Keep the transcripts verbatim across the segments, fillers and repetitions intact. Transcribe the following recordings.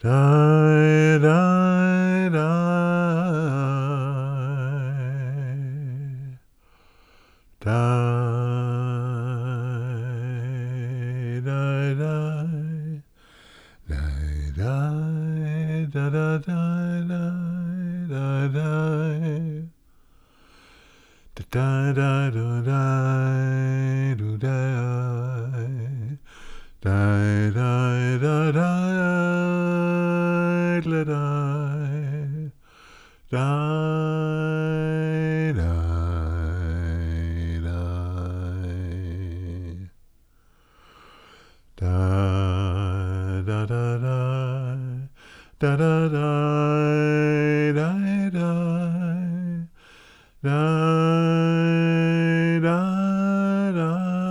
Die, die, die. Die, die, die. Die, die, da, da, die, die, die, die. Da, da, da, da, do, die. Die, die, da, da, die, die. Die, die, die. Da, da, da, da. Da, da, da, da, da. Da, da, da.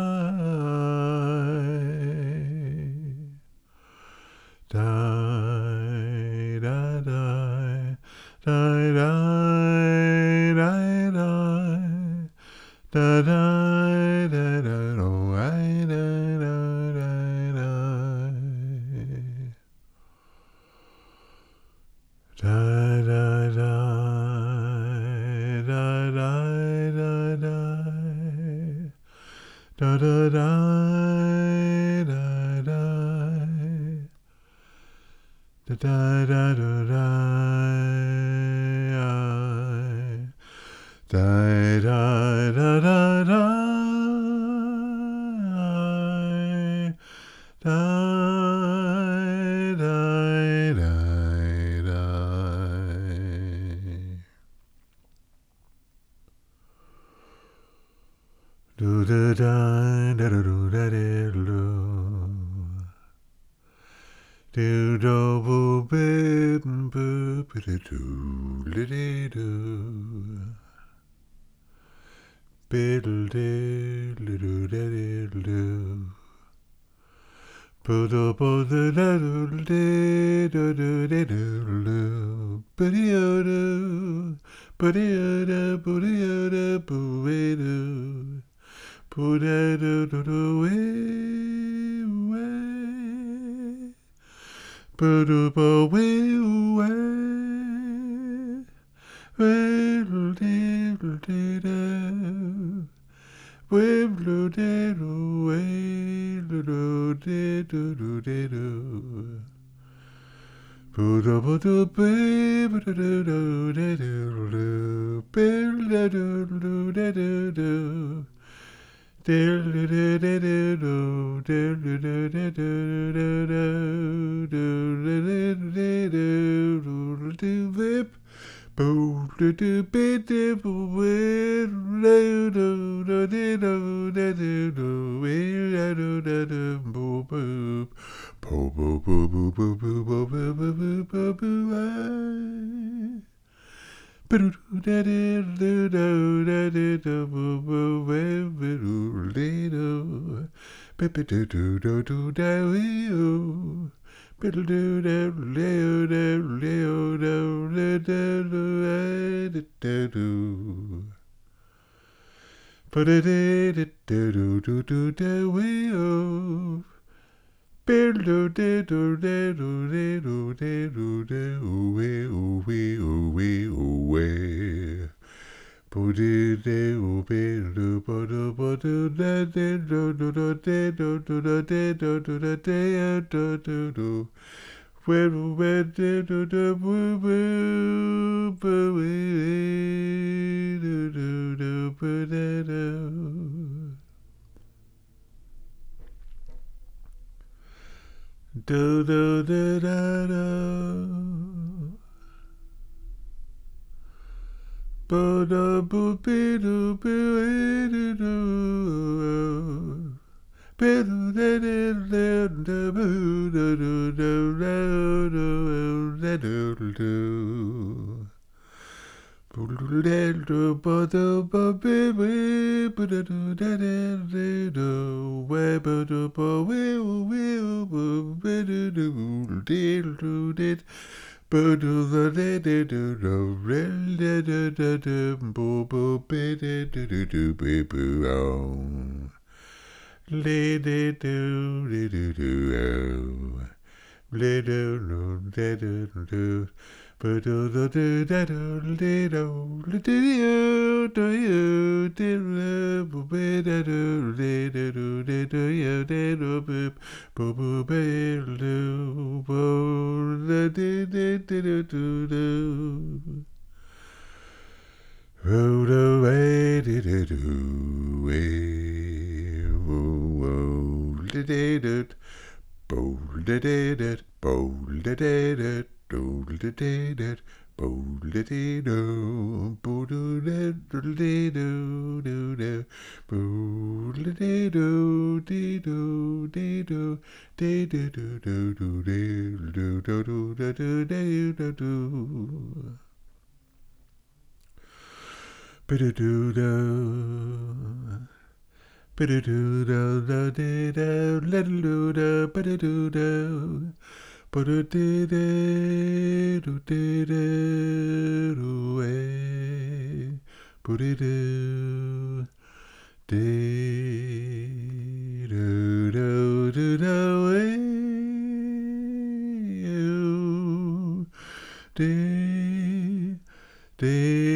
Die, da, die, die, die, die, die. Da, da, da, da, oh, I, da, da, da, da. Da, da, da, da, da, da, da. Da, da, da, da, da. Da, da, da, da, da. Da, da, da, da, da. Da, da, da, da. Do, da, da, da, da, do, da, da, do. Do, do, boo, bip, boo, biddy, do, liddy, do. Biddle, diddle, do, diddle, do. Puddle, puddle, diddle, diddle, do, diddle, do. Biddy, o, do. Biddy, o, do, biddy, o, do, boo, do. Boo, do, do, do, way, way. Boo, boo, way, way. Diddle, diddle, diddle. Wibbler diddle, waddle diddle diddle. Poodle poodle baby diddle diddle diddle diddle. Diddle diddle diddle diddle diddle diddle. Boo do do be do do do do do do do do do do boo boo boo boo boo boo boo boo boo boo boo boo boo boo do do do do do do boo boo boo do do Pippi do do do do do Biddle do do do do do do do do do. But it did do do do do do we Biddle do do do do do do do do we we we we. Booty de ubi do do do do do do do do do do do do do do do do do. Where where do do do boo boo boo do do do boo do do. Do do do da do. Bo do boo be do boo do do. Be do do do do boo do do do do do do do. Boo do do do bo do bo be we boo do do do do do. We boo do bo we we boo be do do do do do. Boo do the de de do do re de de de de boo boo be de do do do be boo oh le de do de do do oh Rode away, did it away, whoa, did it, bold did it, bold did it, bold did it, bold did it, bold did it, bold did it, bold did it, did do, did do, did do, do do do, did do, do do, do do, did do. Ba-da-doo-da. Ba-da-doo-da-da-dee-da, la-da-doo-da, ba-da-doo-da. Ba-da-dee-da-doo-dee-da-doo-eh. Ba-da-doo. Dee-doo-doo-doo-doo-eh. Dee. Dee.